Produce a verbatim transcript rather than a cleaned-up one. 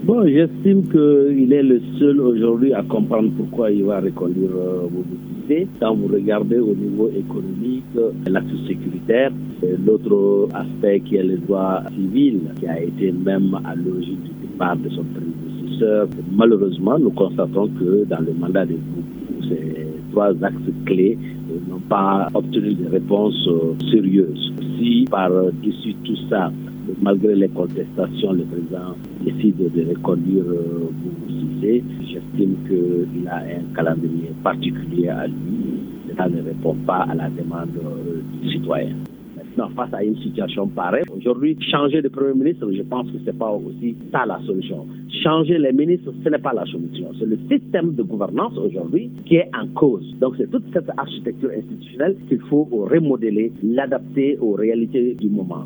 Bon, j'estime qu'il est le seul aujourd'hui à comprendre pourquoi il va reconduire euh, Boubou. Quand vous regardez au niveau économique, l'axe sécuritaire, l'autre aspect qui est le droit civil, qui a été même à l'origine du départ de son prédécesseur, malheureusement, nous constatons que dans le mandat de Boubou, ces trois axes clés n'ont pas obtenu de réponses sérieuses. Si par-dessus tout ça, malgré les contestations, le président décide de reconduire euh, Boubou Cissé, j'estime qu'il a un calendrier particulier à lui. Cela ne répond pas à la demande euh, du citoyen. Maintenant, face à une situation pareille, aujourd'hui, changer de Premier ministre, je pense que ce n'est pas aussi ça la solution. Changer les ministres, ce n'est pas la solution. C'est le système de gouvernance aujourd'hui qui est en cause. Donc, c'est toute cette architecture institutionnelle qu'il faut remodeler, l'adapter aux réalités du moment.